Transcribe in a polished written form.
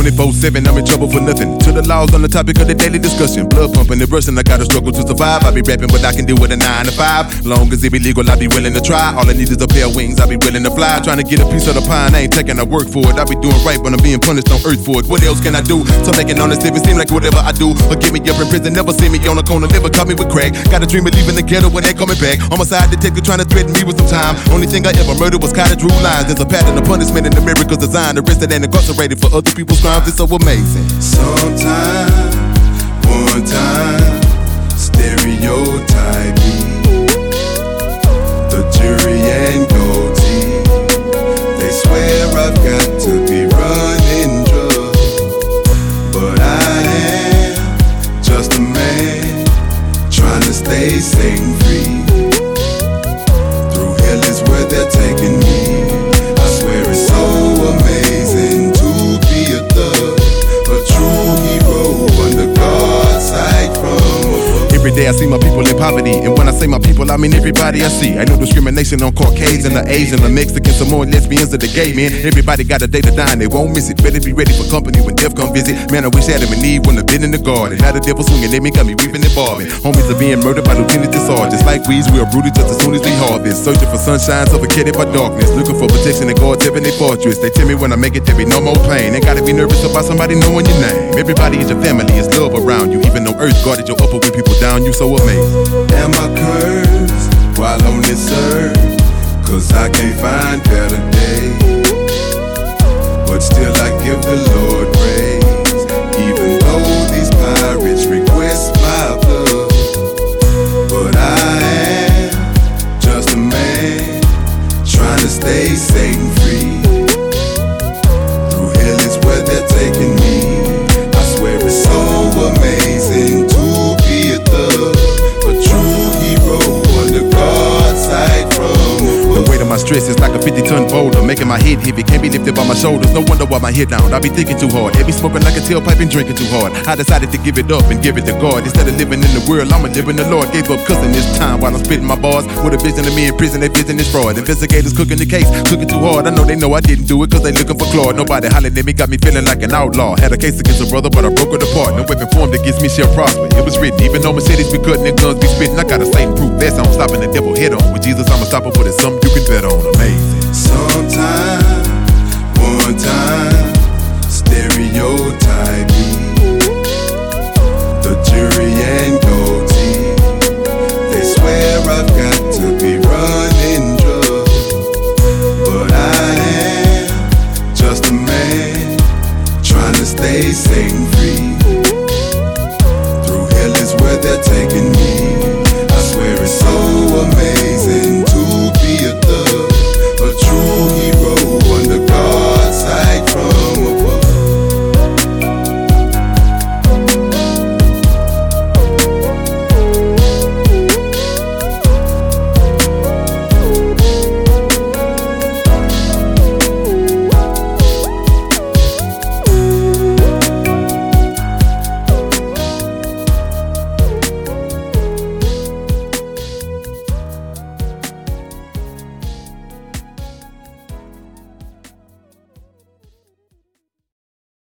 24/7, I'm in trouble for nothing. To the laws on the topic of the daily discussion. Blood pumping and rushing, I gotta struggle to survive. I be rapping, but I can do it a 9 to 5. Long as it be legal, I be willing to try. All I need is a pair of wings, I be willing to fly. Trying to get a piece of the pie, and I ain't taking I work for it. I be doing right, but I'm being punished on earth for it. What else can I do to make an honest living seem like whatever I do? Or get me up in prison, never see me on the corner, never caught me with crack. Got a dream of leaving the ghetto when they coming back. On my side, detective trying to threaten me with some time. Only thing I ever murdered was cottage rule lines. There's a pattern of punishment in America's design. Arrested and incarcerated for other people's crimes. It's so amazing. Sometime, one time, stereotyping. The jury and goatee, they swear I've got to be running drugs, but I am just a man trying to stay Satan free. Through hell is where they're taking me. I swear it's so amazing to be a thug, a true hero under God's sight from above. Every day I see my people in poverty, and when I say my people, I mean everybody I see. Ain't no discrimination on Caucasian, the Asian, the Mexican, some more lesbians, or the gay men. Everybody got a day to die and they won't miss it. Better be ready for company when death come visit. Man, I wish Adam and Eve wouldn't have been in the garden. Now the devil swinging at me, got me weeping and barbing. Homies are being murdered by lieutenants and sergeants. Like weeds, we are rooted just as soon as we harvest. Searching for sunshine, suffocated by darkness. Looking for protection in God's heavenly fortress. They tell me when I make it, there be no more pain. Ain't gotta be nervous about somebody knowing your name. Everybody is your family, it's love around you. Even on earth, God is your upper when people down you, so amazing. Am I cursed while on this earth? Cause I can't find better days. But still I give the Lord praise. Even though these pirates request my blood. But I am just a man trying to stay Satan free. Through hell is where they're taking me. I swear it's so amazing to be a thug, a true hero under God's sight from above. The weight of my stress is like a 50-ton boulder, making my head heavy, can't be lifted by my shoulders. No wonder why my head down, I be thinking too hard. Heavy smoking like a tailpipe and drinking too hard. I decided to give it up and give it to God. Instead of living in the world, I'ma live in the Lord. Gave up cussing this time while I'm spitting my bars. With a vision of me in prison, that vision is fraud. Investigators cooking the case, cooking too hard. I know they know I didn't do it cause they looking for Claude. Nobody hollering at me, got me feeling like an outlaw. Had a case against a brother, but I broke it apart. No weapon formed against me shall prosper. It was written, even though Mercedes be cutting and guns be spitting, I got a Satan proof that's on stopping the devil head on. With Jesus, I'ma stop him, but it's something you can bet on. Amazing. Sometime, one time, stereotyping. The jury and goatee, they swear I've got to be running drugs, but I am just a man trying to stay Satan free. Through hell is where they're taking me. I swear it's so amazing to be a